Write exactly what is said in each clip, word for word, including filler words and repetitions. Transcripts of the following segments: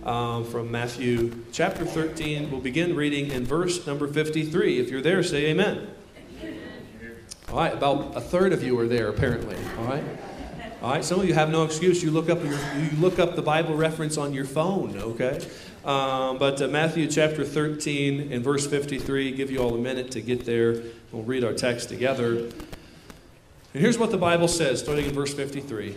um, from Matthew chapter thirteen. We'll begin reading in verse number fifty-three. If you're there, say amen. Amen. All right, about a third of you are there apparently. All right. All right, some of you have no excuse. You look up your, you look up the Bible reference on your phone, okay? Um, but uh, Matthew chapter thirteen and verse fifty-three, give you all a minute to get there. We'll read our text together. And here's what the Bible says, starting in verse fifty-three.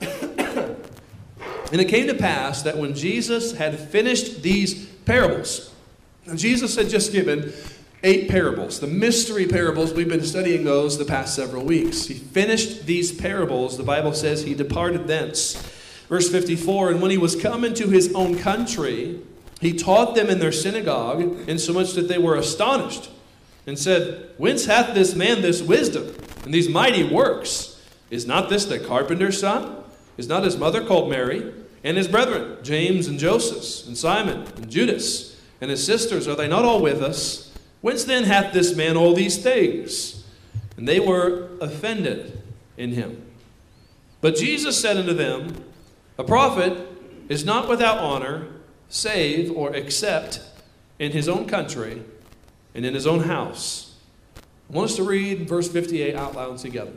And it came to pass that when Jesus had finished these parables, and Jesus had just given eight parables, the mystery parables. We've been studying those the past several weeks. He finished these parables. The Bible says he departed thence. Verse fifty-four, and when he was come into his own country, he taught them in their synagogue, insomuch that they were astonished, and said, Whence hath this man this wisdom, and these mighty works? Is not this the carpenter's son? Is not his mother called Mary? And his brethren, James and Joseph, and Simon, and Judas, and his sisters, are they not all with us? Whence then hath this man all these things? And they were offended in him. But Jesus said unto them, A prophet is not without honor, save or except in his own country and in his own house. I want us to read verse fifty-eight out loud together.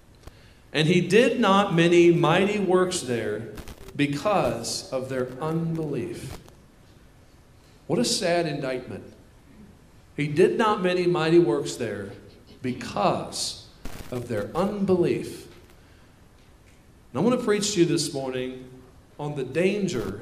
And he did not many mighty works there because of their unbelief. What a sad indictment. He did not many mighty works there because of their unbelief. And I want to preach to you this morning on the danger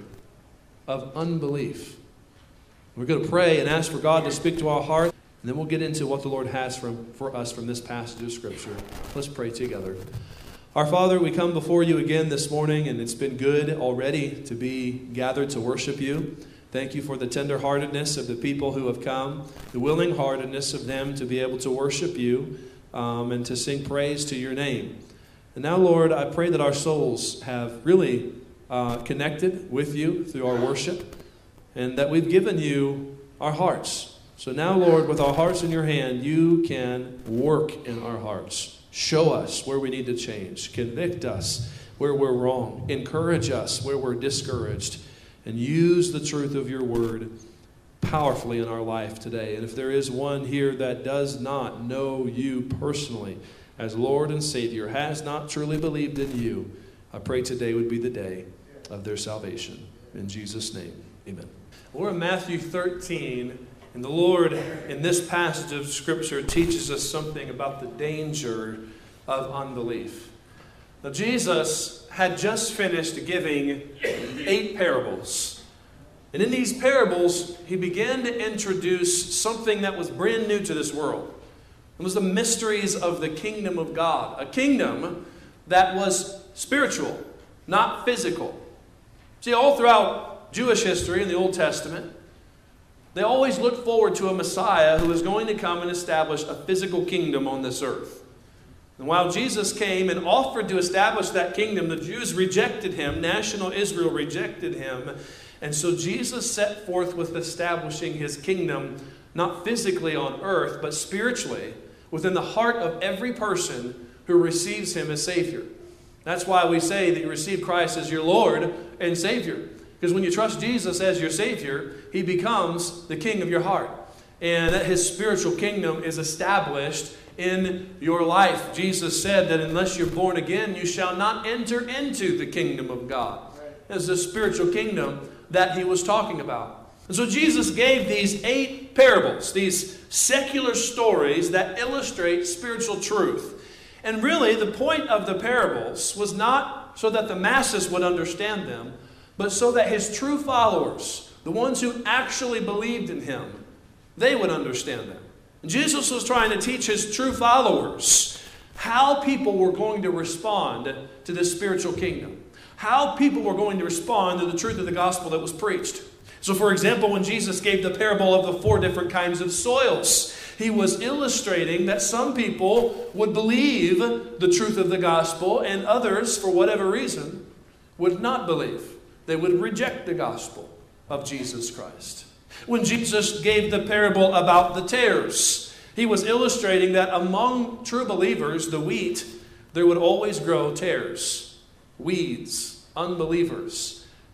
of unbelief. We're going to pray and ask for God to speak to our heart, and then we'll get into what the Lord has from, for us from this passage of Scripture. Let's pray together. Our Father, we come before you again this morning, and it's been good already to be gathered to worship you. Thank you for the tenderheartedness of the people who have come, the willing-heartedness of them to be able to worship you um, and to sing praise to your name. And now, Lord, I pray that our souls have really uh, connected with you through our worship and that we've given you our hearts. So now, Lord, with our hearts in your hand, you can work in our hearts. Show us where we need to change. Convict us where we're wrong. Encourage us where we're discouraged. And use the truth of your word powerfully in our life today. And if there is one here that does not know you personally as Lord and Savior, has not truly believed in you, I pray today would be the day of their salvation. In Jesus' name, amen. We're in Matthew thirteen, and the Lord, in this passage of Scripture, teaches us something about the danger of unbelief. Now, Jesus had just finished giving eight parables. And in these parables, he began to introduce something that was brand new to this world. It was the mysteries of the kingdom of God. A kingdom that was spiritual, not physical. See, all throughout Jewish history in the Old Testament, they always looked forward to a Messiah who was going to come and establish a physical kingdom on this earth. And while Jesus came and offered to establish that kingdom, the Jews rejected him. National Israel rejected him. And so Jesus set forth with establishing his kingdom, not physically on earth, but spiritually, within the heart of every person who receives him as Savior. That's why we say that you receive Christ as your Lord and Savior. Because when you trust Jesus as your Savior, he becomes the king of your heart. And that his spiritual kingdom is established in your life. Jesus said that unless you're born again, you shall not enter into the kingdom of God. It's the spiritual kingdom that he was talking about. And so Jesus gave these eight parables, these secular stories that illustrate spiritual truth. And really, the point of the parables was not so that the masses would understand them, but so that his true followers, the ones who actually believed in him, they would understand them. Jesus was trying to teach his true followers how people were going to respond to this spiritual kingdom. How people were going to respond to the truth of the gospel that was preached. So, for example, when Jesus gave the parable of the four different kinds of soils, he was illustrating that some people would believe the truth of the gospel and others, for whatever reason, would not believe. They would reject the gospel of Jesus Christ. When Jesus gave the parable about the tares, he was illustrating that among true believers, the wheat, there would always grow tares, weeds, unbelievers.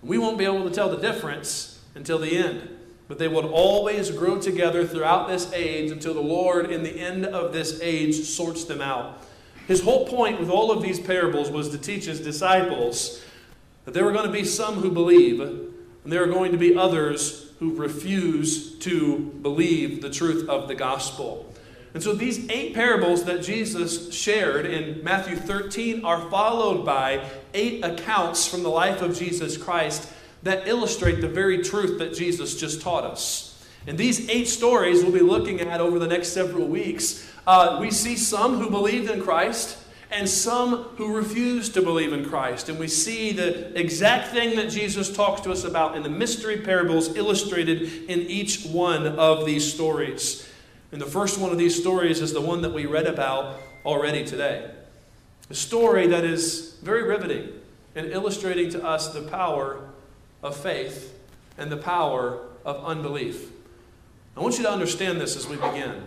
We won't be able to tell the difference until the end. But they will always grow together throughout this age until the Lord, in the end of this age, sorts them out. His whole point with all of these parables was to teach his disciples that there were going to be some who believe, and there are going to be others who refuse to believe the truth of the gospel. And so these eight parables that Jesus shared in Matthew thirteen are followed by eight accounts from the life of Jesus Christ that illustrate the very truth that Jesus just taught us. And these eight stories we'll be looking at over the next several weeks. Uh, we see some who believed in Christ and some who refused to believe in Christ. And we see the exact thing that Jesus talks to us about in the mystery parables illustrated in each one of these stories. And the first one of these stories is the one that we read about already today. A story that is very riveting and illustrating to us the power of faith and the power of unbelief. I want you to understand this as we begin.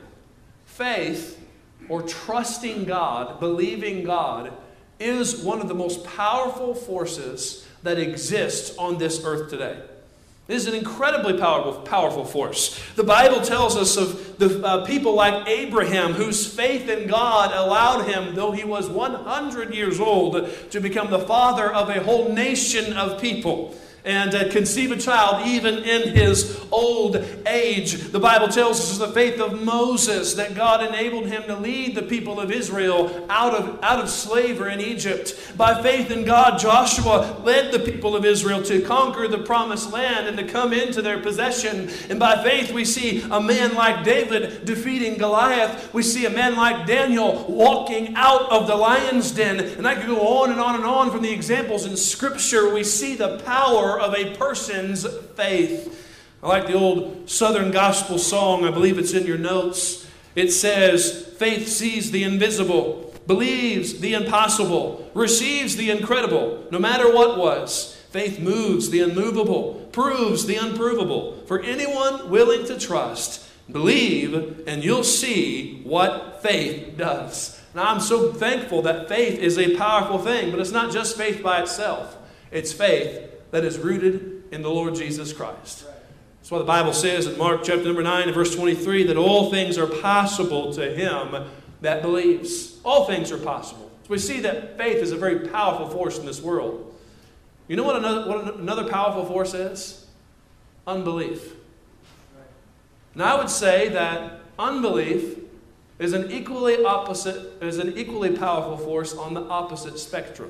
Faith, or trusting God, believing God, is one of the most powerful forces that exists on this earth today. It is an incredibly powerful, powerful force. The Bible tells us of the uh, people like Abraham, whose faith in God allowed him, though he was one hundred years old, to become the father of a whole nation of people and uh, conceive a child even in his old age. The Bible tells us the faith of Moses, that God enabled him to lead the people of Israel out of, out of slavery in Egypt. By faith in God, Joshua led the people of Israel to conquer the promised land and to come into their possession. And by faith we see a man like David defeating Goliath. We see a man like Daniel walking out of the lion's den. And I could go on and on and on from the examples in Scripture. We see the power of a person's faith. I like the old Southern gospel song. I believe it's in your notes. It says, faith sees the invisible, believes the impossible, receives the incredible, no matter what was. Faith moves the unmovable, proves the unprovable. For anyone willing to trust, believe, and you'll see what faith does. Now, I'm so thankful that faith is a powerful thing, but it's not just faith by itself. It's faith that is rooted in the Lord Jesus Christ. That's why the Bible says in Mark chapter number nine and verse twenty-three that all things are possible to him that believes. All things are possible. So we see that faith is a very powerful force in this world. You know what another, what another powerful force is? Unbelief. Now I would say that unbelief is an equally opposite, is an equally powerful force on the opposite spectrum.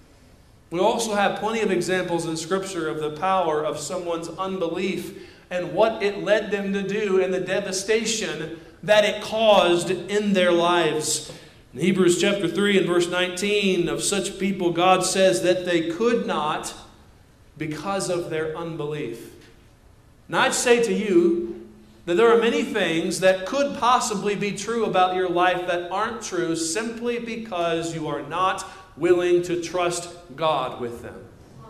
We also have plenty of examples in Scripture of the power of someone's unbelief and what it led them to do and the devastation that it caused in their lives. In Hebrews chapter three and verse nineteen, of such people God says that they could not because of their unbelief. Now I'd say to you that there are many things that could possibly be true about your life that aren't true simply because you are not willing to trust God with them.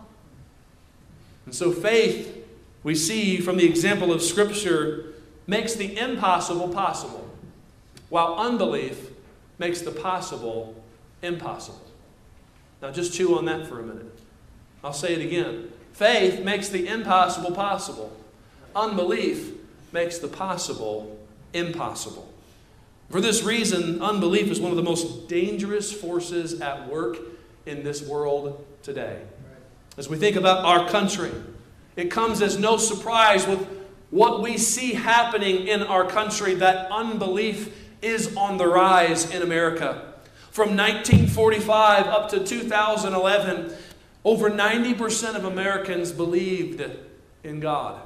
And so faith, we see from the example of Scripture, makes the impossible possible, while unbelief makes the possible impossible. Now just chew on that for a minute. I'll say it again. Faith makes the impossible possible. Unbelief makes the possible impossible. For this reason, unbelief is one of the most dangerous forces at work in this world today. As we think about our country, it comes as no surprise with what we see happening in our country that unbelief is on the rise in America. From nineteen forty-five up to two thousand eleven, over ninety percent of Americans believed in God.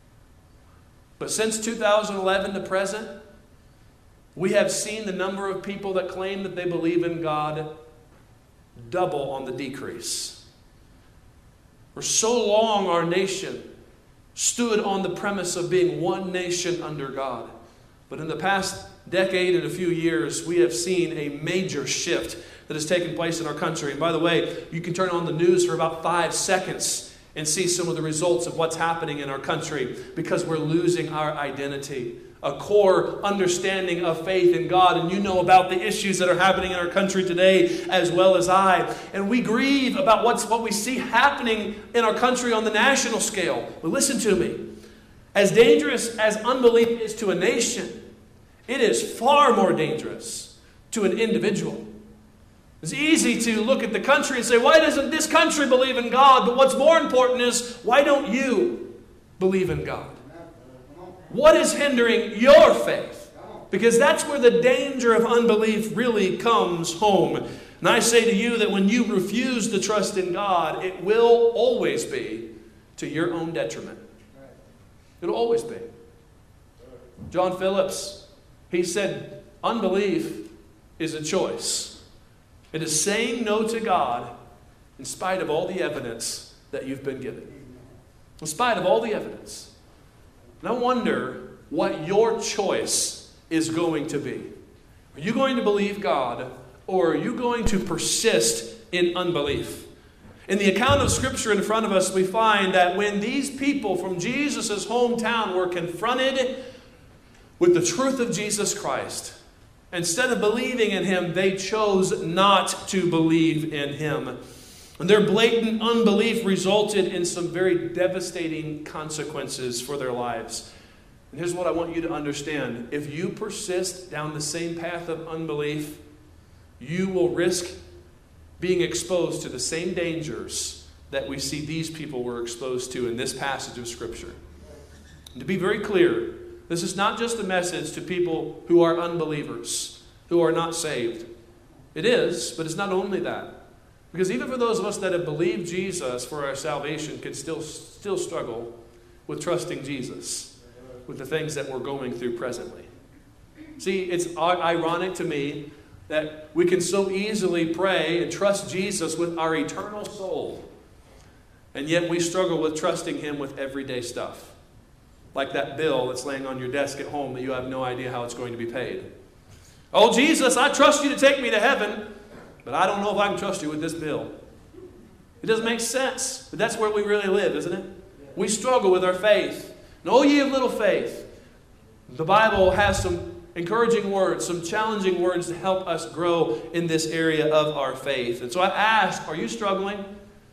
But since two thousand eleven to present, we have seen the number of people that claim that they believe in God double on the decrease. For so long, our nation stood on the premise of being one nation under God. But in the past decade and a few years, we have seen a major shift that has taken place in our country. And by the way, you can turn on the news for about five seconds and see some of the results of what's happening in our country because we're losing our identity. a core understanding of faith in God, and you know about the issues that are happening in our country today as well as I. And we grieve about what's what we see happening in our country on the national scale. But listen to me. As dangerous as unbelief is to a nation, it is far more dangerous to an individual. It's easy to look at the country and say, why doesn't this country believe in God? But what's more important is, why don't you believe in God? What is hindering your faith? Because that's where the danger of unbelief really comes home. And I say to you that when you refuse to trust in God, it will always be to your own detriment. It'll always be. John Phillips, he said, unbelief is a choice. It is saying no to God in spite of all the evidence that you've been given. In spite of all the evidence. And I wonder what your choice is going to be. Are you going to believe God, or are you going to persist in unbelief? In the account of Scripture in front of us, we find that when these people from Jesus' hometown were confronted with the truth of Jesus Christ, instead of believing in Him, they chose not to believe in Him. And their blatant unbelief resulted in some very devastating consequences for their lives. And here's what I want you to understand. If you persist down the same path of unbelief, you will risk being exposed to the same dangers that we see these people were exposed to in this passage of Scripture. And to be very clear, this is not just a message to people who are unbelievers, who are not saved. It is, but it's not only that. Because even for those of us that have believed Jesus for our salvation could still, still struggle with trusting Jesus, with the things that we're going through presently. See, it's ironic to me that we can so easily pray and trust Jesus with our eternal soul, and yet we struggle with trusting Him with everyday stuff. Like that bill that's laying on your desk at home that you have no idea how it's going to be paid. Oh, Jesus, I trust you to take me to heaven, but I don't know if I can trust you with this bill. It doesn't make sense, but that's where we really live, isn't it? We struggle with our faith. And oh, ye of little faith. The Bible has some encouraging words, some challenging words to help us grow in this area of our faith. And so I ask, are you struggling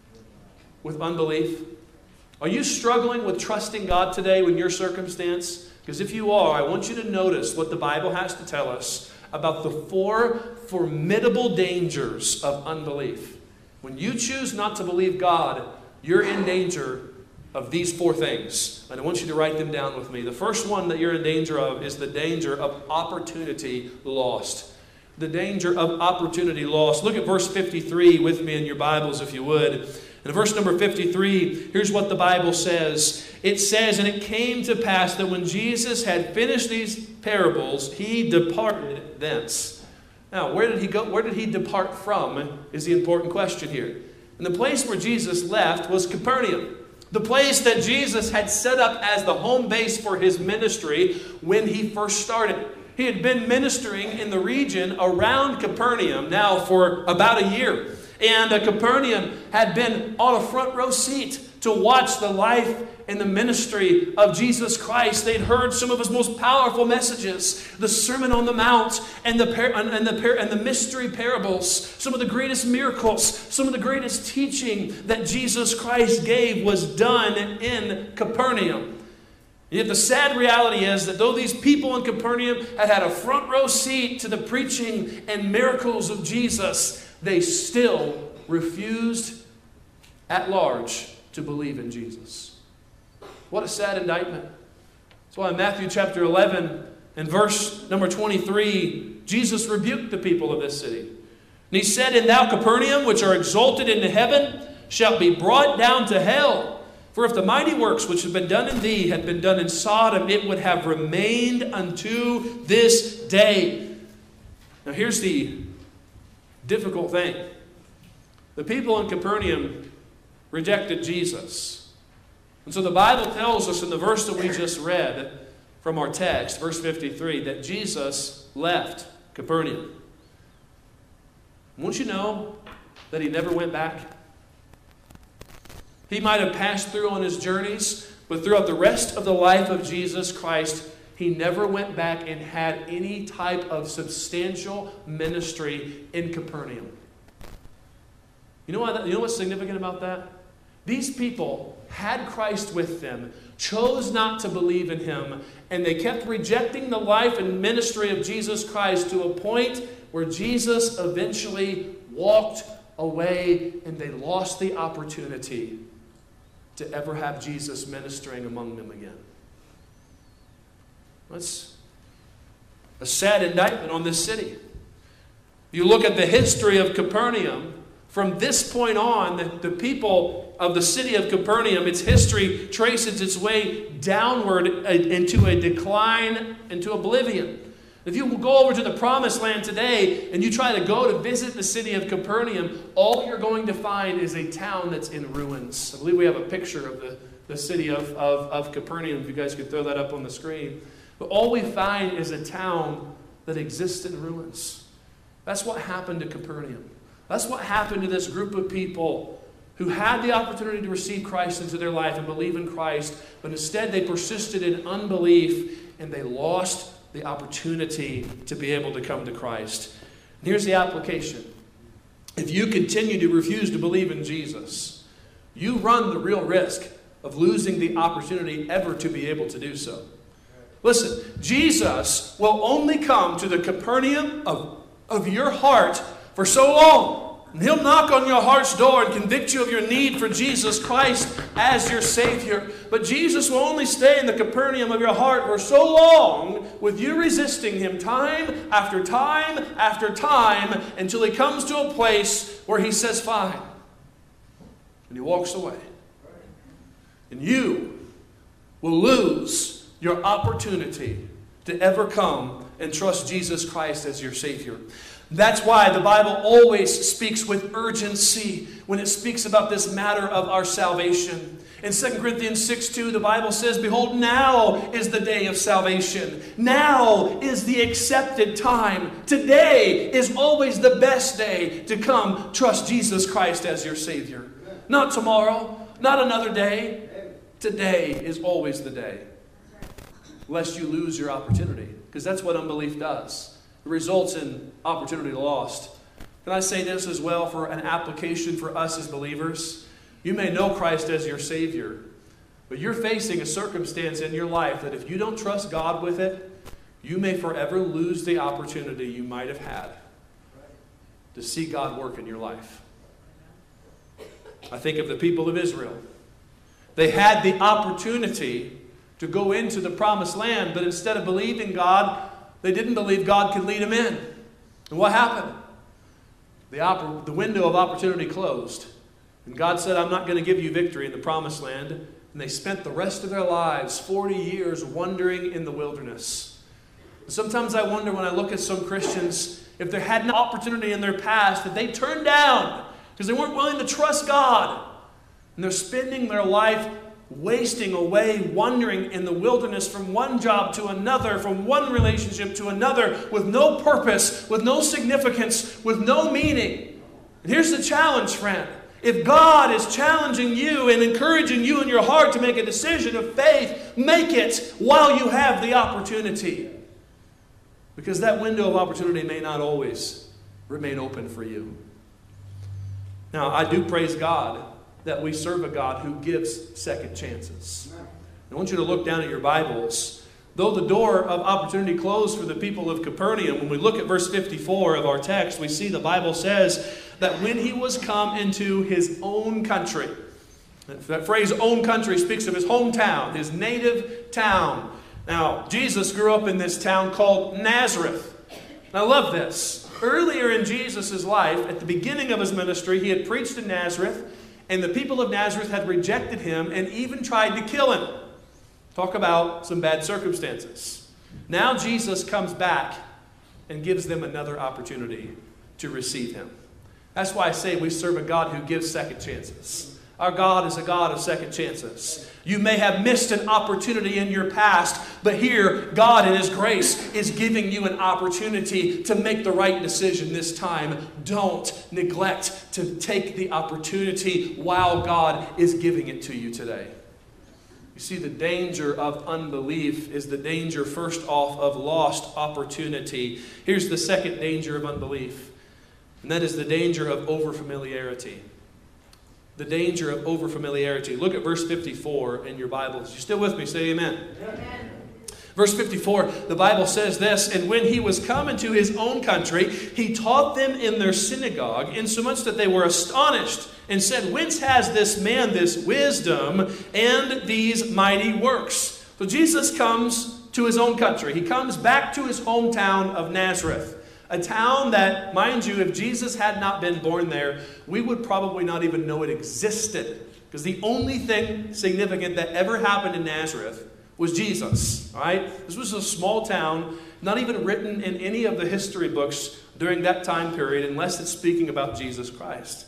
with unbelief? Are you struggling with trusting God today in your circumstance? Because if you are, I want you to notice what the Bible has to tell us about the four formidable dangers of unbelief. When you choose not to believe God, you're in danger of these four things. And I want you to write them down with me. The first one that you're in danger of is the danger of opportunity lost. The danger of opportunity lost. Look at verse fifty-three with me in your Bibles, if you would. In verse number fifty-three, here's what the Bible says. It says, and it came to pass that when Jesus had finished these parables, He departed thence. Now, where did He go? Where did He depart from is the important question here. And the place where Jesus left was Capernaum. The place that Jesus had set up as the home base for His ministry when He first started. He had been ministering in the region around Capernaum now for about a year. And uh, Capernaum had been on a front row seat to watch the life and the ministry of Jesus Christ. They'd heard some of His most powerful messages, the Sermon on the Mount and the, par- and, the par- and the mystery parables. Some of the greatest miracles, some of the greatest teaching that Jesus Christ gave was done in Capernaum. Yet the sad reality is that though these people in Capernaum had had a front row seat to the preaching and miracles of Jesus, they still refused at large to believe in Jesus. What a sad indictment. That's why in Matthew chapter eleven and verse number twenty-three, Jesus rebuked the people of this city. And He said, and thou Capernaum, which are exalted into heaven, shalt be brought down to hell. For if the mighty works which have been done in thee had been done in Sodom, it would have remained unto this day. Now here's the difficult thing. The people in Capernaum rejected Jesus. And so the Bible tells us in the verse that we just read from our text, verse fifty-three, that Jesus left Capernaum. Won't you know that He never went back? He might have passed through on His journeys, but throughout the rest of the life of Jesus Christ, he never went back and had any type of substantial ministry in Capernaum. You know what, you know what's significant about that? These people had Christ with them, chose not to believe in him, and they kept rejecting the life and ministry of Jesus Christ to a point where Jesus eventually walked away and they lost the opportunity to ever have Jesus ministering among them again. That's a sad indictment on this city. You look at the history of Capernaum. From this point on, the, the people of the city of Capernaum, its history traces its way downward into a decline, into oblivion. If you go over to the Promised Land today and you try to go to visit the city of Capernaum, all you're going to find is a town that's in ruins. I believe we have a picture of the, the city of, of, of Capernaum, if you guys could throw that up on the screen. But all we find is a town that exists in ruins. That's what happened to Capernaum. That's what happened to this group of people who had the opportunity to receive Christ into their life and believe in Christ, but instead they persisted in unbelief and they lost the opportunity to be able to come to Christ. And here's the application. If you continue to refuse to believe in Jesus, you run the real risk of losing the opportunity ever to be able to do so. Listen, Jesus will only come to the Capernaum of, of your heart for so long. And he'll knock on your heart's door and convict you of your need for Jesus Christ as your Savior. But Jesus will only stay in the Capernaum of your heart for so long with you resisting him time after time after time until he comes to a place where he says, fine. And he walks away. And you will lose your opportunity to ever come and trust Jesus Christ as your Savior. That's why the Bible always speaks with urgency when it speaks about this matter of our salvation. In Second Corinthians six two, the Bible says, behold, now is the day of salvation. Now is the accepted time. Today is always the best day to come trust Jesus Christ as your Savior. Not tomorrow, not another day. Today is always the day. Lest you lose your opportunity. Because that's what unbelief does. It results in opportunity lost. Can I say this as well for an application for us as believers? You may know Christ as your Savior, but you're facing a circumstance in your life that if you don't trust God with it, you may forever lose the opportunity you might have had to see God work in your life. I think of the people of Israel. They had the opportunity to go into the promised land, but instead of believing God, they didn't believe God could lead them in. And what happened? The, oppor- the window of opportunity closed. And God said, I'm not going to give you victory in the promised land. And they spent the rest of their lives, forty years, wandering in the wilderness. And sometimes I wonder when I look at some Christians, if they had an opportunity in their past that they turned down because they weren't willing to trust God. And they're spending their life wasting away, wandering in the wilderness from one job to another, from one relationship to another, with no purpose, with no significance, with no meaning. And here's the challenge, friend. If God is challenging you and encouraging you in your heart to make a decision of faith, make it while you have the opportunity. Because that window of opportunity may not always remain open for you. Now, I do praise God that we serve a God who gives second chances. I want you to look down at your Bibles. Though the door of opportunity closed for the people of Capernaum, when we look at verse fifty-four of our text, we see the Bible says that when he was come into his own country, that phrase own country speaks of his hometown, his native town. Now, Jesus grew up in this town called Nazareth. And I love this. Earlier in Jesus' life, at the beginning of his ministry, he had preached in Nazareth, and the people of Nazareth had rejected him and even tried to kill him. Talk about some bad circumstances. Now Jesus comes back and gives them another opportunity to receive him. That's why I say we serve a God who gives second chances. Our God is a God of second chances. You may have missed an opportunity in your past, but here, God in his grace is giving you an opportunity to make the right decision this time. Don't neglect to take the opportunity while God is giving it to you today. You see, the danger of unbelief is the danger, first off, of lost opportunity. Here's the second danger of unbelief, and that is the danger of overfamiliarity. The danger of overfamiliarity. Look at verse fifty-four in your Bibles. You still with me? Say amen. Amen. Verse fifty-four, the Bible says this, "And when he was come into his own country, he taught them in their synagogue, insomuch that they were astonished, and said, Whence has this man this wisdom and these mighty works?" So Jesus comes to his own country. He comes back to his hometown of Nazareth. A town that, mind you, if Jesus had not been born there, we would probably not even know it existed. Because the only thing significant that ever happened in Nazareth was Jesus. All right? This was a small town, not even written in any of the history books during that time period, unless it's speaking about Jesus Christ.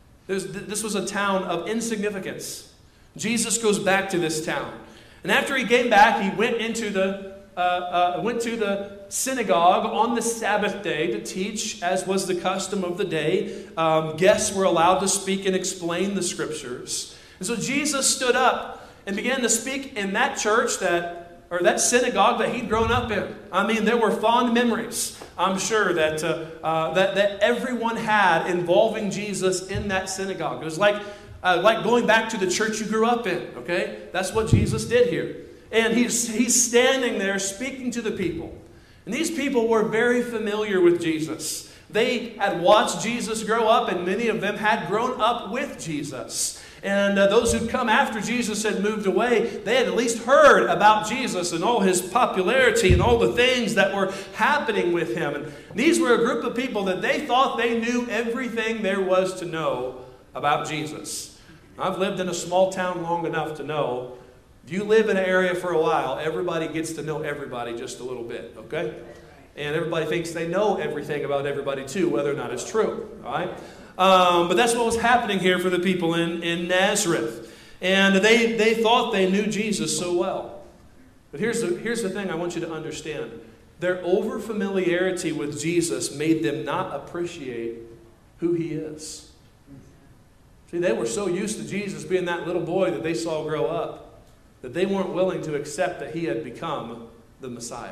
This was a town of insignificance. Jesus goes back to this town. And after he came back, he went into the uh, uh, went to the synagogue on the Sabbath day to teach, as was the custom of the day. Um, guests were allowed to speak and explain the scriptures. And so Jesus stood up and began to speak in that church that, or that synagogue that he'd grown up in. I mean, there were fond memories, I'm sure, that uh, uh, that that everyone had involving Jesus in that synagogue. It was like uh, like going back to the church you grew up in. Okay, that's what Jesus did here, and he's he's standing there speaking to the people, and these people were very familiar with Jesus. They had watched Jesus grow up, and many of them had grown up with Jesus. And uh, those who'd come after Jesus had moved away, they had at least heard about Jesus and all his popularity and all the things that were happening with him. And these were a group of people that they thought they knew everything there was to know about Jesus. I've lived in a small town long enough to know, if you live in an area for a while, everybody gets to know everybody just a little bit, okay? And everybody thinks they know everything about everybody too, whether or not it's true, all right? Um, but that's what was happening here for the people in, in Nazareth. And they, they thought they knew Jesus so well. But here's the, here's the thing I want you to understand. Their overfamiliarity with Jesus made them not appreciate who he is. See, they were so used to Jesus being that little boy that they saw grow up that they weren't willing to accept that he had become the Messiah.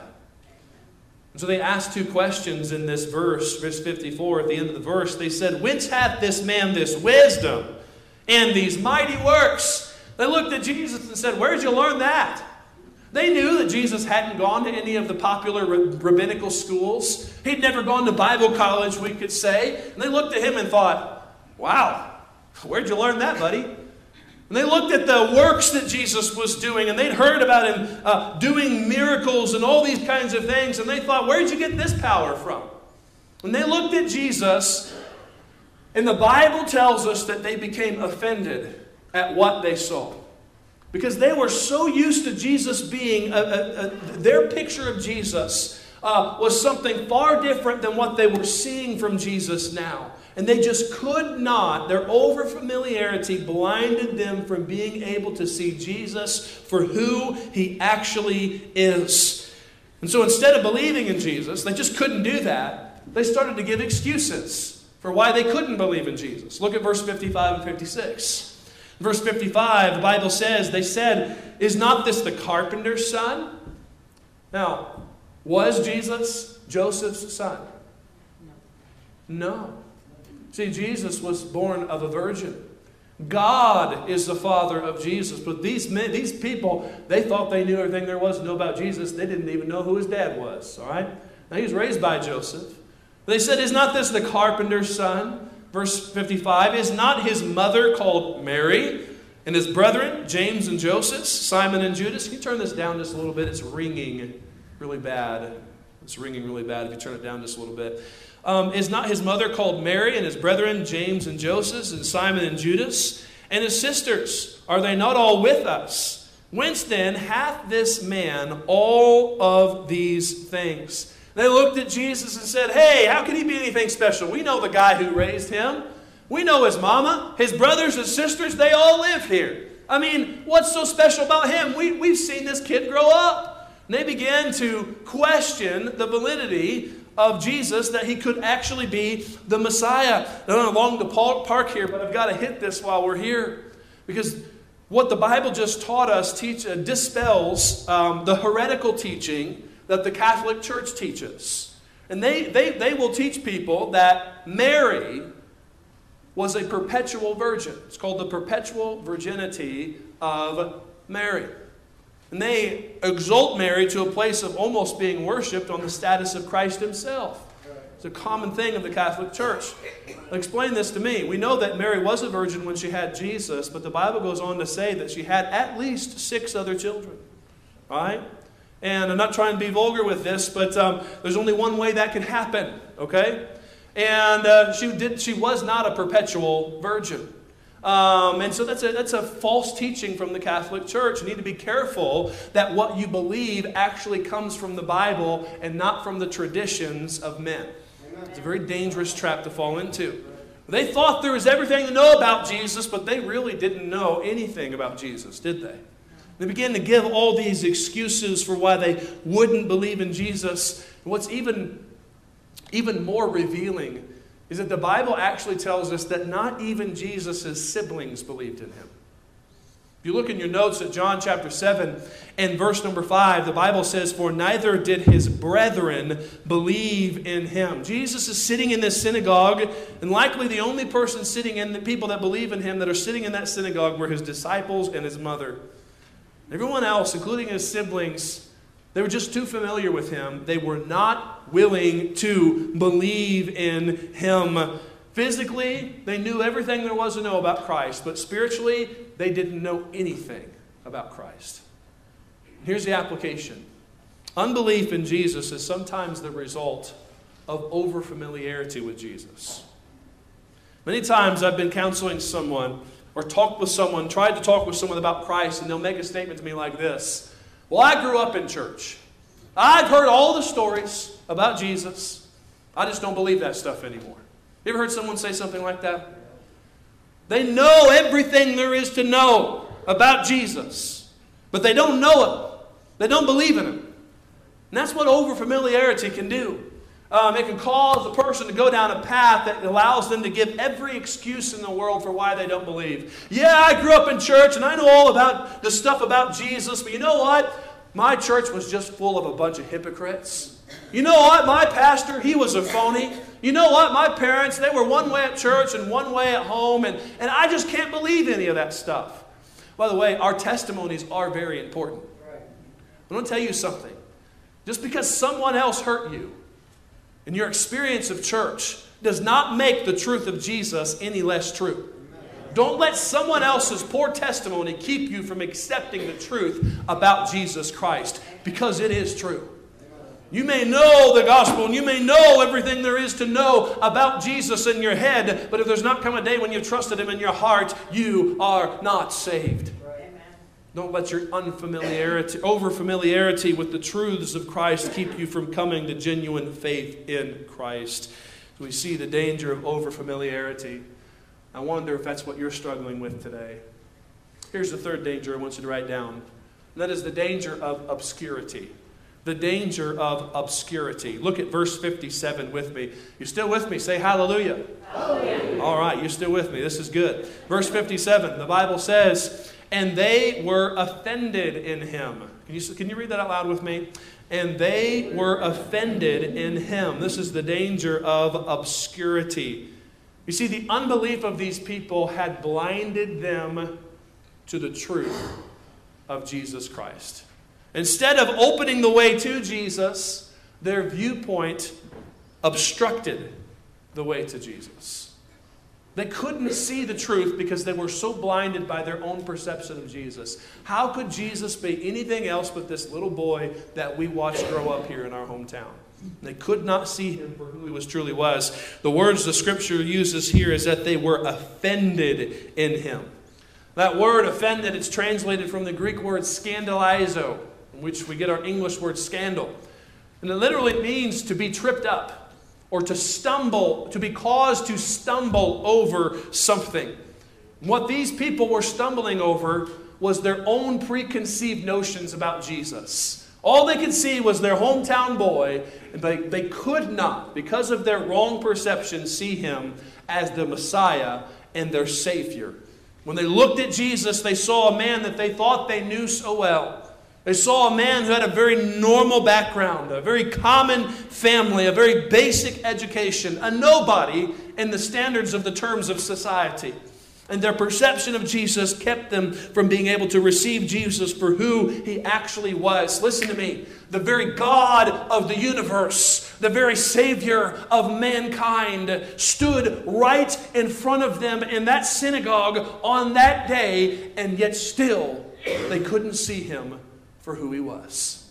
And so they asked two questions in this verse, verse fifty-four, at the end of the verse. They said, Whence hath this man this wisdom and these mighty works? They looked at Jesus and said, Where'd you learn that? They knew that Jesus hadn't gone to any of the popular rabbinical schools. He'd never gone to Bible college, we could say. And they looked at him and thought, wow, where'd you learn that, buddy? And they looked at the works that Jesus was doing, and they'd heard about him uh, doing miracles and all these kinds of things, and they thought, where'd you get this power from? When they looked at Jesus, and the Bible tells us that they became offended at what they saw. Because they were so used to Jesus being, a, a, a, their picture of Jesus uh, was something far different than what they were seeing from Jesus now. And they just could not, their overfamiliarity blinded them from being able to see Jesus for who he actually is. And so instead of believing in Jesus, they just couldn't do that. They started to give excuses for why they couldn't believe in Jesus. Look at verse fifty-five and fifty-six. Verse fifty-five, the Bible says, they said, Is not this the carpenter's son? Now, was Jesus Joseph's son? No. See, Jesus was born of a virgin. God is the father of Jesus. But these men, these people, they thought they knew everything there was to know about Jesus. They didn't even know who his dad was. All right? Now, he was raised by Joseph. They said, Is not this the carpenter's son? Verse fifty-five, Is not his mother called Mary? And his brethren, James and Joseph, Simon and Judas? Can you turn this down just a little bit? It's ringing really bad. It's ringing really bad if you turn it down just a little bit. Um, is not his mother called Mary, and his brethren, James and Joseph, and Simon and Judas, and his sisters? Are they not all with us? Whence then hath this man all of these things? They looked at Jesus and said, Hey, how can he be anything special? We know the guy who raised him. We know his mama, his brothers and sisters, they all live here. I mean, what's so special about him? We, we've seen this kid grow up. And they began to question the validity of Jesus, that he could actually be the Messiah. I don't know how long to park here, but I've got to hit this while we're here. Because what the Bible just taught us teach, uh, dispels um, the heretical teaching that the Catholic Church teaches. And they, they, they will teach people that Mary was a perpetual virgin. It's called the perpetual virginity of Mary. And they exalt Mary to a place of almost being worshipped on the status of Christ himself. It's a common thing of the Catholic Church. Explain this to me. We know that Mary was a virgin when she had Jesus, but the Bible goes on to say that she had at least six other children. All right? And I'm not trying to be vulgar with this, but um, there's only one way that can happen. Okay? And uh, she did. She was not a perpetual virgin. Um, and so that's a, that's a false teaching from the Catholic Church. You need to be careful that what you believe actually comes from the Bible and not from the traditions of men. Amen. It's a very dangerous trap to fall into. They thought there was everything to know about Jesus, but they really didn't know anything about Jesus, did they? They began to give all these excuses for why they wouldn't believe in Jesus. And what's even, even more revealing is that the Bible actually tells us that not even Jesus' siblings believed in him. If you look in your notes at John chapter seven and verse number five, the Bible says, "For neither did his brethren believe in him." Jesus is sitting in this synagogue, and likely the only person sitting in the people that believe in him that are sitting in that synagogue were his disciples and his mother. Everyone else, including his siblings, they were just too familiar with him. They were not willing to believe in him. Physically, they knew everything there was to know about Christ, but spiritually, they didn't know anything about Christ. Here's the application. Unbelief in Jesus is sometimes the result of overfamiliarity with Jesus. Many times I've been counseling someone or talked with someone, tried to talk with someone about Christ, and they'll make a statement to me like this: "Well, I grew up in church. I've heard all the stories about Jesus. I just don't believe that stuff anymore." You ever heard someone say something like that? They know everything there is to know about Jesus, but they don't know him. They don't believe in him. And that's what overfamiliarity can do. Um, it can cause a person to go down a path that allows them to give every excuse in the world for why they don't believe. Yeah, I grew up in church and I know all about the stuff about Jesus, but you know what? My church was just full of a bunch of hypocrites. You know what? My pastor, he was a phony. You know what? My parents, they were one way at church and one way at home, and, and I just can't believe any of that stuff. By the way, our testimonies are very important. I want to tell you something. Just because someone else hurt you, and your experience of church does not make the truth of Jesus any less true. Don't let someone else's poor testimony keep you from accepting the truth about Jesus Christ, because it is true. You may know the gospel and you may know everything there is to know about Jesus in your head, but if there's not come a day when you've trusted him in your heart, you are not saved. Don't let your unfamiliarity, over-familiarity with the truths of Christ keep you from coming to genuine faith in Christ. We see the danger of over-familiarity. I wonder if that's what you're struggling with today. Here's the third danger I want you to write down. And that is the danger of obscurity. The danger of obscurity. Look at verse fifty-seven with me. You still with me? Say hallelujah. Hallelujah. All right, you're still with me. This is good. Verse fifty-seven, the Bible says, "And they were offended in him." Can you, can you read that out loud with me? And they were offended in him. This is the danger of obscurity. You see, the unbelief of these people had blinded them to the truth of Jesus Christ. Instead of opening the way to Jesus, their viewpoint obstructed the way to Jesus. They couldn't see the truth because they were so blinded by their own perception of Jesus. How could Jesus be anything else but this little boy that we watched grow up here in our hometown? They could not see him for who he was truly was. The words the scripture uses here is that they were offended in him. That word offended, it's translated from the Greek word scandalizo, in which we get our English word scandal. And it literally means to be tripped up or to stumble, to be caused to stumble over something. What these people were stumbling over was their own preconceived notions about Jesus. All they could see was their hometown boy, and they, they could not, because of their wrong perception, see him as the Messiah and their Savior. When they looked at Jesus, they saw a man that they thought they knew so well. They saw a man who had a very normal background, a very common family, a very basic education, a nobody in the standards of the terms of society. And their perception of Jesus kept them from being able to receive Jesus for who he actually was. Listen to me. The very God of the universe, the very Savior of mankind, stood right in front of them in that synagogue on that day, and yet still they couldn't see him for who he was.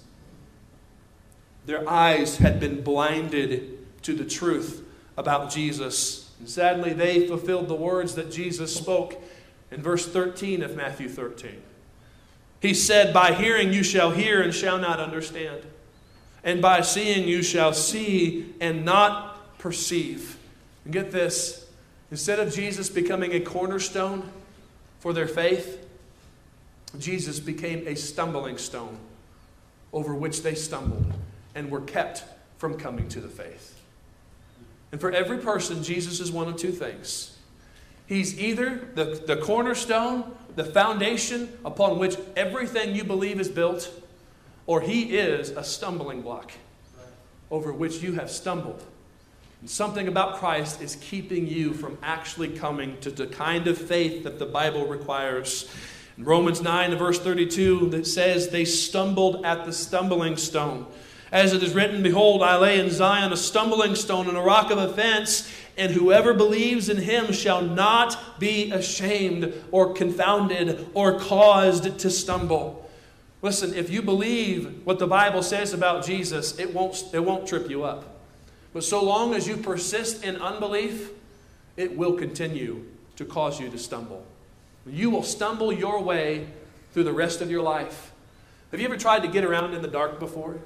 Their eyes had been blinded to the truth about Jesus. And sadly, they fulfilled the words that Jesus spoke in verse thirteen of Matthew thirteen. He said, "By hearing you shall hear and shall not understand. And by seeing you shall see and not perceive." And get this, instead of Jesus becoming a cornerstone for their faith, Jesus became a stumbling stone over which they stumbled and were kept from coming to the faith. And for every person, Jesus is one of two things. He's either the, the cornerstone, the foundation upon which everything you believe is built, or he is a stumbling block over which you have stumbled. And something about Christ is keeping you from actually coming to the kind of faith that the Bible requires. In Romans nine, verse thirty-two, that says, "They stumbled at the stumbling stone. As it is written, Behold, I lay in Zion a stumbling stone and a rock of offense, and whoever believes in him shall not be ashamed or confounded or caused to stumble." Listen, if you believe what the Bible says about Jesus, it won't, it won't trip you up. But so long as you persist in unbelief, it will continue to cause you to stumble. You will stumble your way through the rest of your life. Have you ever tried to get around in the dark before?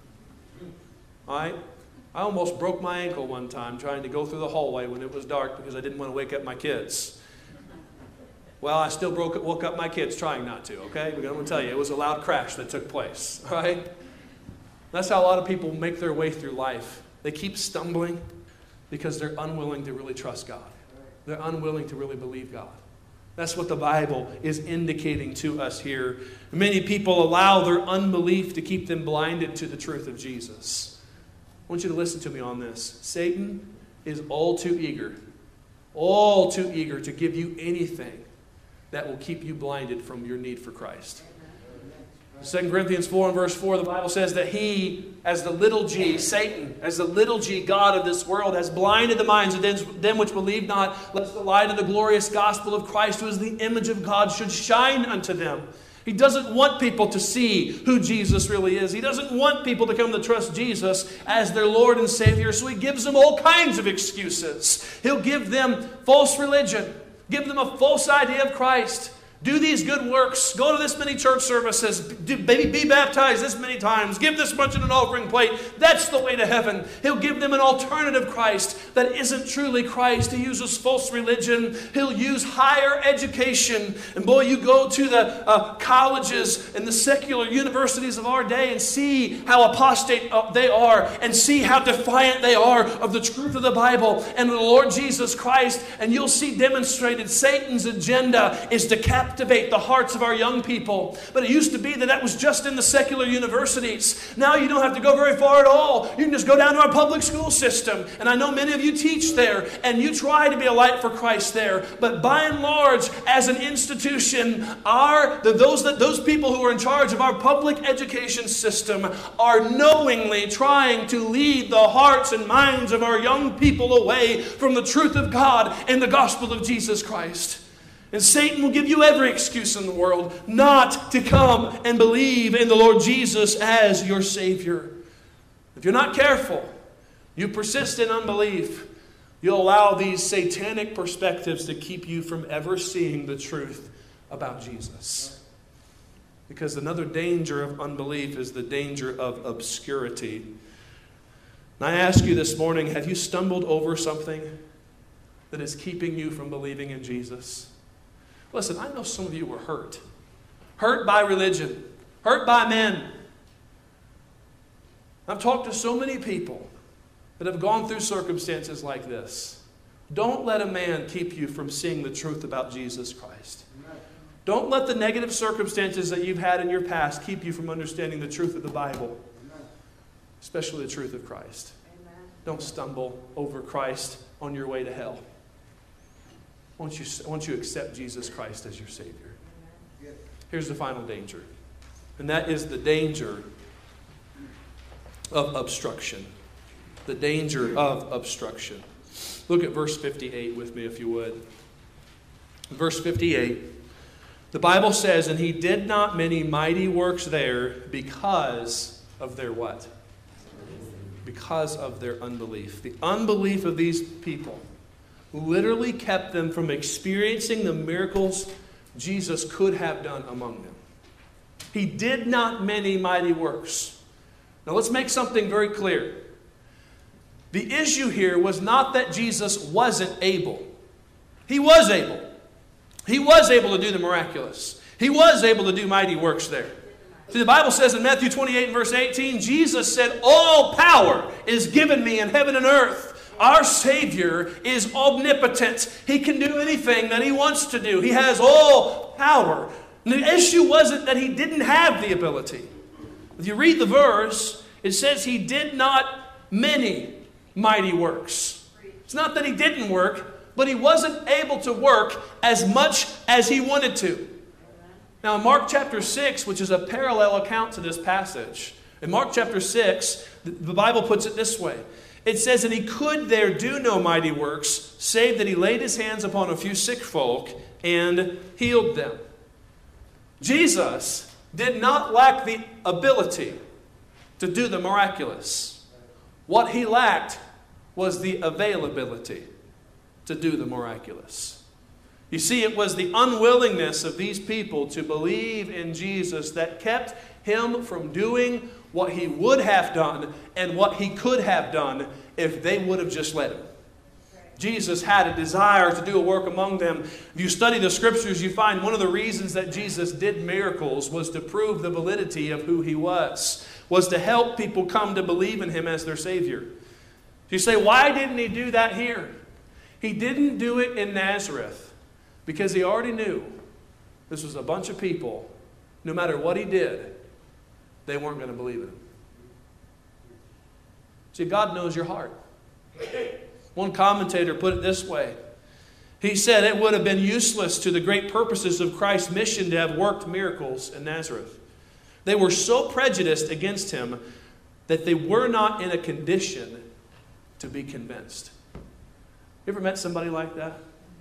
All right? I almost broke my ankle one time trying to go through the hallway when it was dark because I didn't want to wake up my kids. Well, I still broke, woke up my kids trying not to, okay? But I'm going to tell you, it was a loud crash that took place, all right? That's how a lot of people make their way through life. They keep stumbling because they're unwilling to really trust God. They're unwilling to really believe God. That's what the Bible is indicating to us here. Many people allow their unbelief to keep them blinded to the truth of Jesus. I want you to listen to me on this. Satan is all too eager, all too eager to give you anything that will keep you blinded from your need for Christ. Second Corinthians four and verse four, the Bible says that he, as the little g, Satan, as the little g, God of this world, has blinded the minds of them which believe not, lest the light of the glorious gospel of Christ, who is the image of God, should shine unto them. He doesn't want people to see who Jesus really is. He doesn't want people to come to trust Jesus as their Lord and Savior, so he gives them all kinds of excuses. He'll give them false religion, give them a false idea of Christ. Do these good works. Go to this many church services. Do, baby, be baptized this many times. Give this much in an offering plate. That's the way to heaven. He'll give them an alternative Christ that isn't truly Christ. He uses false religion. He'll use higher education. And boy, you go to the uh, colleges and the secular universities of our day and see how apostate they are and see how defiant they are of the truth of the Bible and the Lord Jesus Christ. And you'll see demonstrated Satan's agenda is to capture captivate the hearts of our young people. But it used to be that that was just in the secular universities. Now you don't have to go very far at all. You can just go down to our public school system. And I know many of you teach there, and you try to be a light for Christ there. But by and large, as an institution, our the, those that those people who are in charge of our public education system are knowingly trying to lead the hearts and minds of our young people away from the truth of God and the gospel of Jesus Christ. And Satan will give you every excuse in the world not to come and believe in the Lord Jesus as your Savior. If you're not careful, you persist in unbelief, you'll allow these satanic perspectives to keep you from ever seeing the truth about Jesus. Because another danger of unbelief is the danger of obscurity. And I ask you this morning, have you stumbled over something that is keeping you from believing in Jesus? Listen, I know some of you were hurt. Hurt by religion. Hurt by men. I've talked to so many people that have gone through circumstances like this, Don't let a man keep you from seeing the truth about Jesus Christ. Don't let the negative circumstances that you've had in your past keep you from understanding the truth of the Bible, especially the truth of Christ. Don't stumble over Christ on your way to hell. Won't you, won't you accept Jesus Christ as your Savior? Here's the final danger, and that is the danger of obstruction. The danger of obstruction. Look at verse fifty-eight with me, if you would. Verse fifty-eight, the Bible says, and he did not many mighty works there because of their what? Because of their unbelief. The unbelief of these people literally kept them from experiencing the miracles Jesus could have done among them. He did not many mighty works. Now let's make something very clear. The issue here was not that Jesus wasn't able. He was able. He was able to do the miraculous. He was able to do mighty works there. See, the Bible says in Matthew twenty-eight and verse eighteen, Jesus said, all power is given me in heaven and earth. Our Savior is omnipotent. He can do anything that He wants to do. He has all power. And the issue wasn't that He didn't have the ability. If you read the verse, it says He did not many mighty works. It's not that He didn't work, but He wasn't able to work as much as He wanted to. Now in Mark chapter six, which is a parallel account to this passage, in Mark chapter six, the Bible puts it this way. It says, and he could there do no mighty works, save that he laid his hands upon a few sick folk and healed them. Jesus did not lack the ability to do the miraculous. What he lacked was the availability to do the miraculous. You see, it was the unwillingness of these people to believe in Jesus that kept him from doing what he would have done and what he could have done if they would have just let him. Jesus had a desire to do a work among them. If you study the scriptures, you find one of the reasons that Jesus did miracles was to prove the validity of who he was, was to help people come to believe in him as their Savior. You say, why didn't he do that here? He didn't do it in Nazareth because he already knew this was a bunch of people, no matter what he did, they weren't going to believe in him. See, God knows your heart. One commentator put it this way. He said it would have been useless to the great purposes of Christ's mission to have worked miracles in Nazareth. They were so prejudiced against him that they were not in a condition to be convinced. You ever met somebody like that?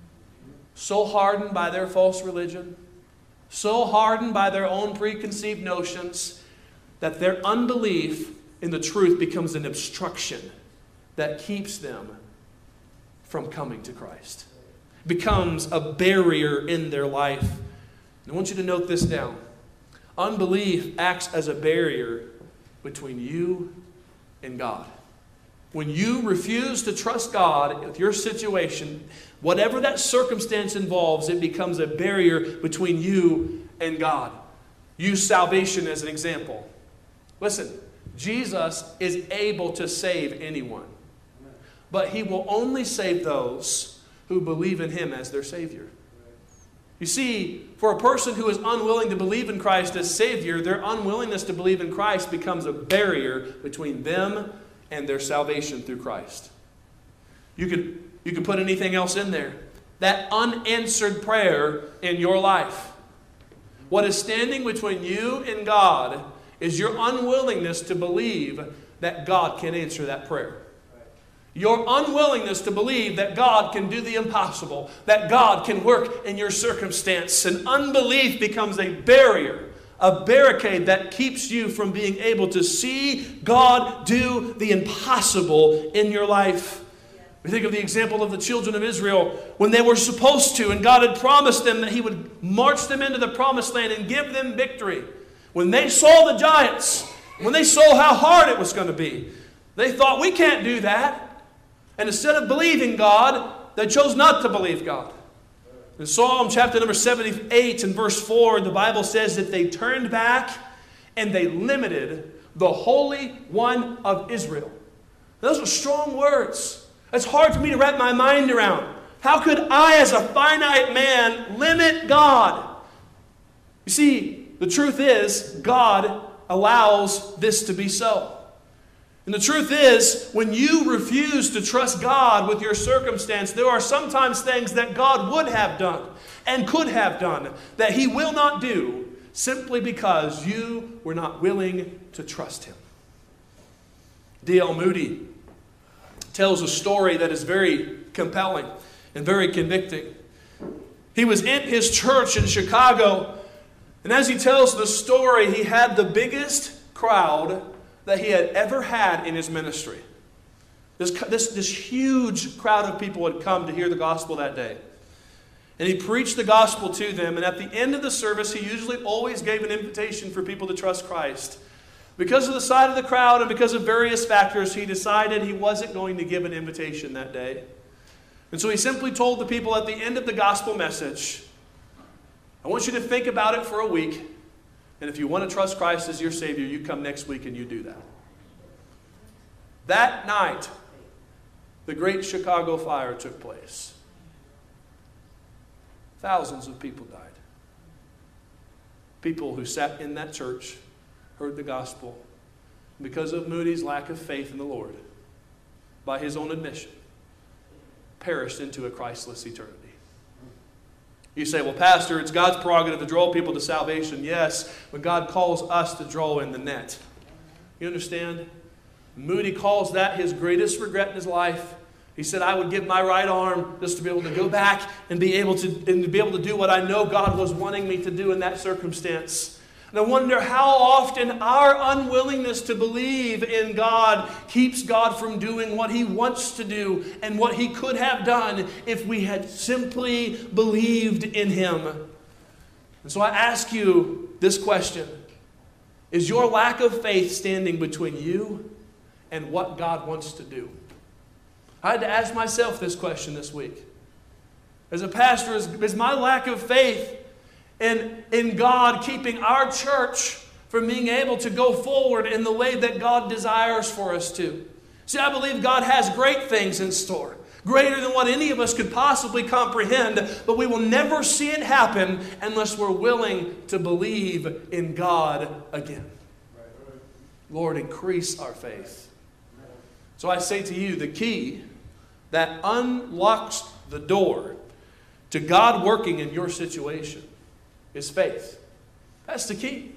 So hardened by their false religion, so hardened by their own preconceived notions, that their unbelief in the truth becomes an obstruction that keeps them from coming to Christ. Becomes a barrier in their life. And I want you to note this down. Unbelief acts as a barrier between you and God. When you refuse to trust God with your situation, whatever that circumstance involves, it becomes a barrier between you and God. Use salvation as an example. Listen, Jesus is able to save anyone. But he will only save those who believe in him as their Savior. You see, for a person who is unwilling to believe in Christ as Savior, their unwillingness to believe in Christ becomes a barrier between them and their salvation through Christ. You could, you could put anything else in there. That unanswered prayer in your life. What is standing between you and God is your unwillingness to believe that God can answer that prayer. Your unwillingness to believe that God can do the impossible, that God can work in your circumstance. And unbelief becomes a barrier, a barricade that keeps you from being able to see God do the impossible in your life. We think of the example of the children of Israel when they were supposed to, and God had promised them that he would march them into the promised land and give them victory. When they saw the giants, when they saw how hard it was going to be, they thought, we can't do that. And instead of believing God, they chose not to believe God. In Psalm chapter number seventy-eight and verse four, the Bible says that they turned back and they limited the Holy One of Israel. Those are strong words. That's hard for me to wrap my mind around. How could I, as a finite man, limit God? You see, the truth is, God allows this to be so. And the truth is, when you refuse to trust God with your circumstance, there are sometimes things that God would have done and could have done that He will not do simply because you were not willing to trust Him. D L Moody tells a story that is very compelling and very convicting. He was in his church in Chicago, and as he tells the story, he had the biggest crowd that he had ever had in his ministry. This, this, this huge crowd of people had come to hear the gospel that day. And he preached the gospel to them, and at the end of the service, he usually always gave an invitation for people to trust Christ. Because of the size of the crowd and because of various factors, he decided he wasn't going to give an invitation that day. And so he simply told the people at the end of the gospel message, I want you to think about it for a week, and if you want to trust Christ as your Savior, you come next week and you do that. That night, the Great Chicago Fire took place. Thousands of people died. People who sat in that church heard the gospel. Because of Moody's lack of faith in the Lord, by his own admission, perished into a Christless eternity. You say, well, Pastor, it's God's prerogative to draw people to salvation. Yes, but God calls us to draw in the net. You understand? Moody calls that his greatest regret in his life. He said, I would give my right arm just to be able to go back and be able to, and to be able to do what I know God was wanting me to do in that circumstance. And I wonder how often our unwillingness to believe in God keeps God from doing what He wants to do and what He could have done if we had simply believed in Him. And so I ask you this question. Is your lack of faith standing between you and what God wants to do? I had to ask myself this question this week. As a pastor, is, is my lack of faith in, in God keeping our church from being able to go forward in the way that God desires for us to? See, I believe God has great things in store, greater than what any of us could possibly comprehend, but we will never see it happen unless we're willing to believe in God again. Lord, increase our faith. So I say to you, the key that unlocks the door to God working in your situation is faith. That's the key.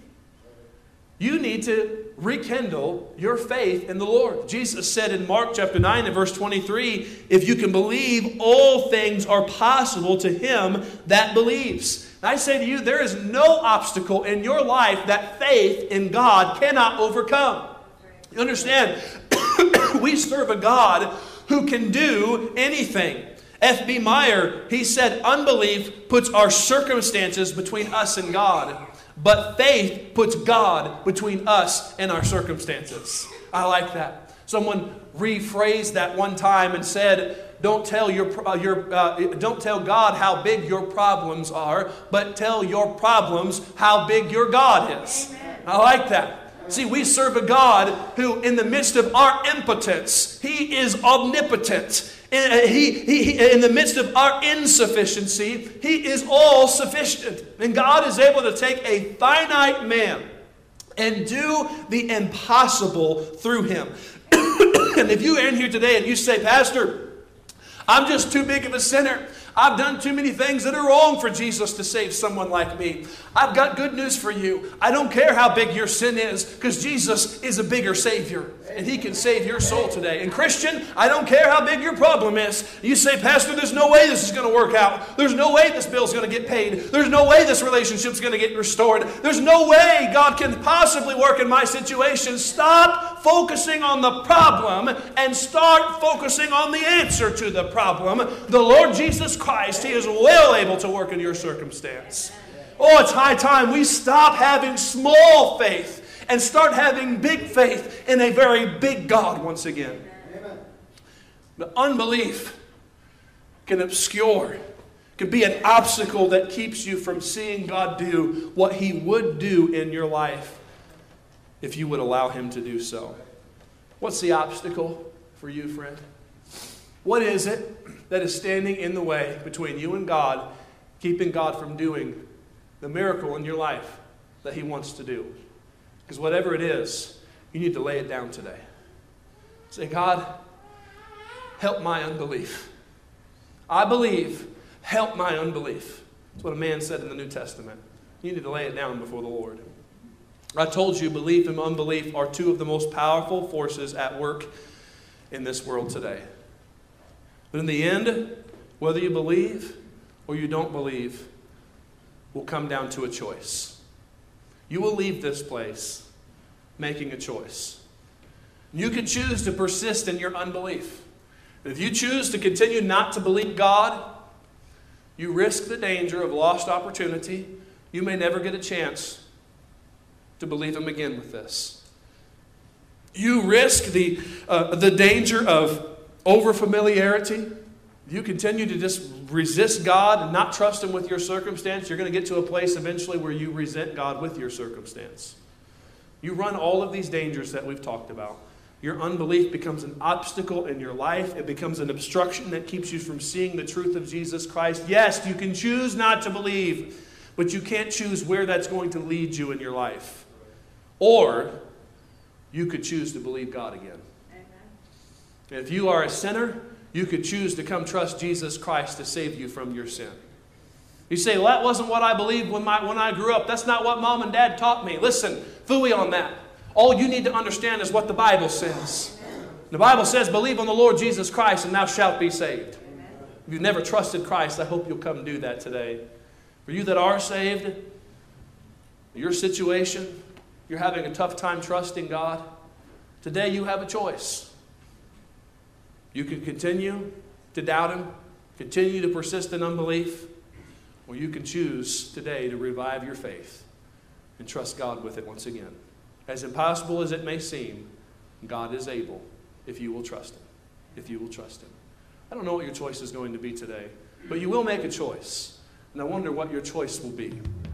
You need to rekindle your faith in the Lord. Jesus said in Mark chapter nine and verse twenty-three, if you can believe, all things are possible to him that believes. And I say to you, there is no obstacle in your life that faith in God cannot overcome. You understand? We serve a God who can do anything. F B Meyer, he said, unbelief puts our circumstances between us and God, but faith puts God between us and our circumstances. I like that. Someone rephrased that one time and said, don't tell your uh, your uh, don't tell God how big your problems are, but tell your problems how big your God is. Amen. I like that. See, we serve a God who, in the midst of our impotence, He is omnipotent. In, he, he, in the midst of our insufficiency, He is all sufficient. And God is able to take a finite man and do the impossible through him. And if you are in here today and you say, Pastor, I'm just too big of a sinner. I've done too many things that are wrong for Jesus to save someone like me. I've got good news for you. I don't care how big your sin is, because Jesus is a bigger Savior, and He can save your soul today. And Christian, I don't care how big your problem is. You say, Pastor, there's no way this is going to work out. There's no way this bill's going to get paid. There's no way this relationship's going to get restored. There's no way God can possibly work in my situation. Stop focusing on the problem and start focusing on the answer to the problem. The Lord Jesus Christ, He is well able to work in your circumstance. Oh, it's high time we stop having small faith and start having big faith in a very big God once again. Amen. The unbelief can obscure, can be an obstacle that keeps you from seeing God do what He would do in your life if you would allow Him to do so. What's the obstacle for you, friend? What is it that is standing in the way between you and God, keeping God from doing the miracle in your life that He wants to do? Because whatever it is, you need to lay it down today. Say, God, help my unbelief. I believe, help my unbelief. That's what a man said in the New Testament. You need to lay it down before the Lord. I told you belief and unbelief are two of the most powerful forces at work in this world today. But in the end, whether you believe or you don't believe will come down to a choice. You will leave this place making a choice. You can choose to persist in your unbelief. If you choose to continue not to believe God, you risk the danger of lost opportunity. You may never get a chance to believe Him again with this. You risk the, uh, the danger of over-familiarity. If you continue to just resist God and not trust Him with your circumstance, you're going to get to a place eventually where you resent God with your circumstance. You run all of these dangers that we've talked about. Your unbelief becomes an obstacle in your life. It becomes an obstruction that keeps you from seeing the truth of Jesus Christ. Yes, you can choose not to believe, but you can't choose where that's going to lead you in your life. Or you could choose to believe God again. Amen. If you are a sinner, you could choose to come trust Jesus Christ to save you from your sin. You say, well, that wasn't what I believed when, my, when I grew up. That's not what Mom and Dad taught me. Listen, phooey on that. All you need to understand is what the Bible says. The Bible says, believe on the Lord Jesus Christ and thou shalt be saved. Amen. If you've never trusted Christ, I hope you'll come do that today. For you that are saved, your situation, you're having a tough time trusting God, today you have a choice. You can continue to doubt Him, continue to persist in unbelief, or you can choose today to revive your faith and trust God with it once again. As impossible as it may seem, God is able if you will trust Him. If you will trust Him. I don't know what your choice is going to be today, but you will make a choice. And I wonder what your choice will be.